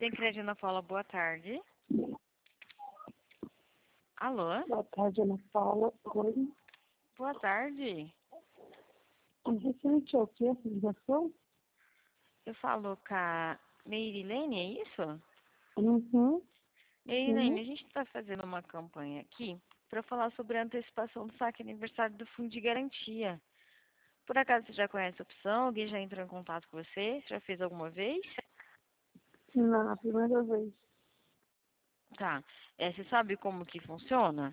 Sincredia Ana Paula, boa tarde. Alô? Boa tarde, Ana Paula. Oi. Boa tarde. Referente ao que essa ligação? Eu falo com a Meirilene, é isso? Uhum. Meirilene, Sim. a gente está fazendo uma campanha aqui para falar sobre a antecipação do saque aniversário do Fundo de Garantia. Por acaso você já conhece a opção? Alguém já entrou em contato com você? Já fez alguma vez? Na primeira vez. Tá. Você sabe como que funciona?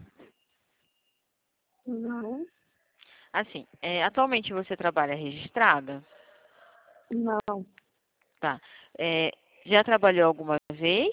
Não. Assim, atualmente você trabalha registrada? Não. Tá. É, já trabalhou alguma vez?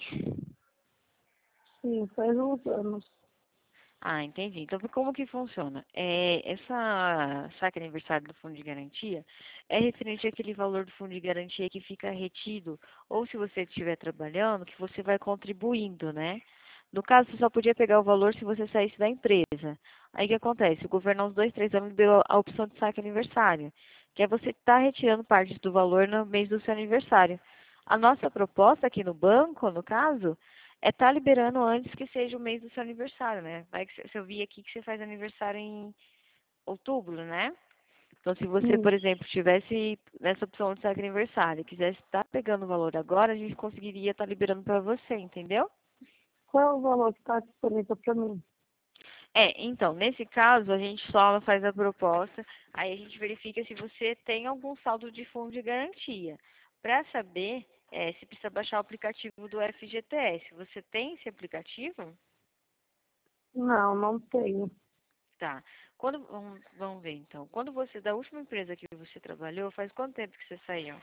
Sim, faz uns anos. Ah, entendi. Então, como que funciona? Essa saque aniversário do Fundo de Garantia é referente àquele valor do Fundo de Garantia que fica retido, ou se você estiver trabalhando, que você vai contribuindo, né? No caso, você só podia pegar o valor se você saísse da empresa. Aí o que acontece? O governo, há uns 2, 3 anos, deu a opção de saque aniversário, que é você estar retirando parte do valor no mês do seu aniversário. A nossa proposta aqui no banco, no caso, é estar liberando antes que seja o mês do seu aniversário, né? Vai que se eu vi aqui que você faz aniversário em outubro, né? Então, se você, por Isso. exemplo, tivesse nessa opção de saque aniversário e quisesse estar pegando o valor agora, a gente conseguiria estar liberando para você, entendeu? Qual é o valor que está disponível para mim? Então, nesse caso, a gente só faz a proposta, aí a gente verifica se você tem algum saldo de fundo de garantia. Para saber, se precisa baixar o aplicativo do FGTS. Você tem esse aplicativo? Não, não tenho. Tá. Vamos ver então. Quando você, da última empresa que você trabalhou, faz quanto tempo que você saiu?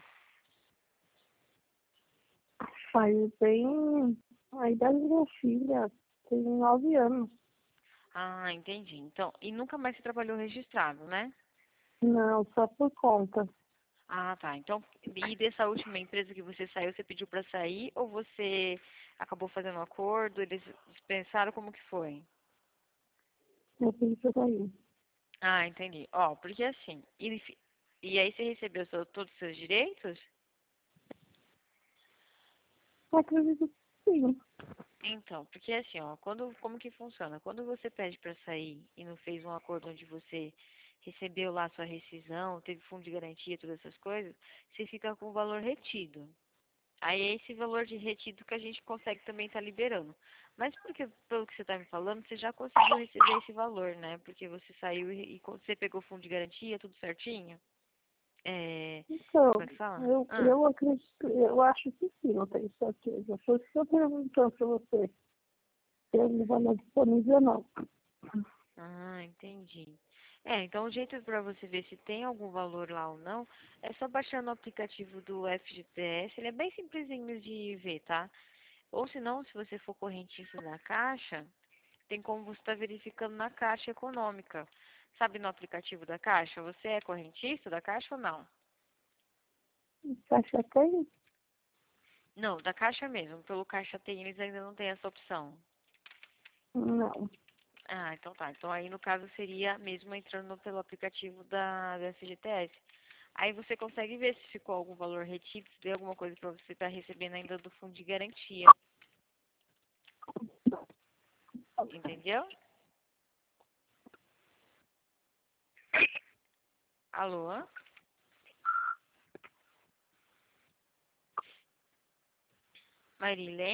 Faz bem a idade da minha filha. Tem 9 anos. Ah, entendi. Então, e nunca mais você trabalhou registrado, né? Não, só por conta. Ah, tá. Então, e dessa última empresa que você saiu, você pediu para sair ou você acabou fazendo um acordo, eles dispensaram, como que foi? Eu tenho isso daí. Ah, entendi. Ó, porque assim, e aí você recebeu todos os seus direitos? Eu acredito que sim. Então, porque assim, ó, como que funciona? Quando você pede para sair e não fez um acordo onde você recebeu lá sua rescisão, teve fundo de garantia, todas essas coisas, você fica com o valor retido. Aí é esse valor de retido que a gente consegue também estar liberando. Mas porque, pelo que você está me falando, você já conseguiu receber esse valor, né? Porque você saiu e você pegou fundo de garantia, tudo certinho? Então, Como é que fala? eu acredito, eu acho que sim, não tenho certeza. Foi isso que eu perguntando para você. Se ele vai estar disponível ou não. Entendi. Então o jeito para você ver se tem algum valor lá ou não, é só baixando o aplicativo do FGTS, ele é bem simplesinho de ver, tá? Ou se não, se você for correntista da Caixa, tem como você estar verificando na Caixa Econômica. Sabe no aplicativo da Caixa? Você é correntista da Caixa ou não? Você acha que é isso? Não, da Caixa mesmo. Pelo Caixa Tem, eles ainda não têm essa opção. Não. Ah, então tá. Então aí no caso seria mesmo entrando pelo aplicativo da FGTS. Aí você consegue ver se ficou algum valor retido, se tem alguma coisa para você estar recebendo ainda do fundo de garantia. Entendeu? Alô? Marília?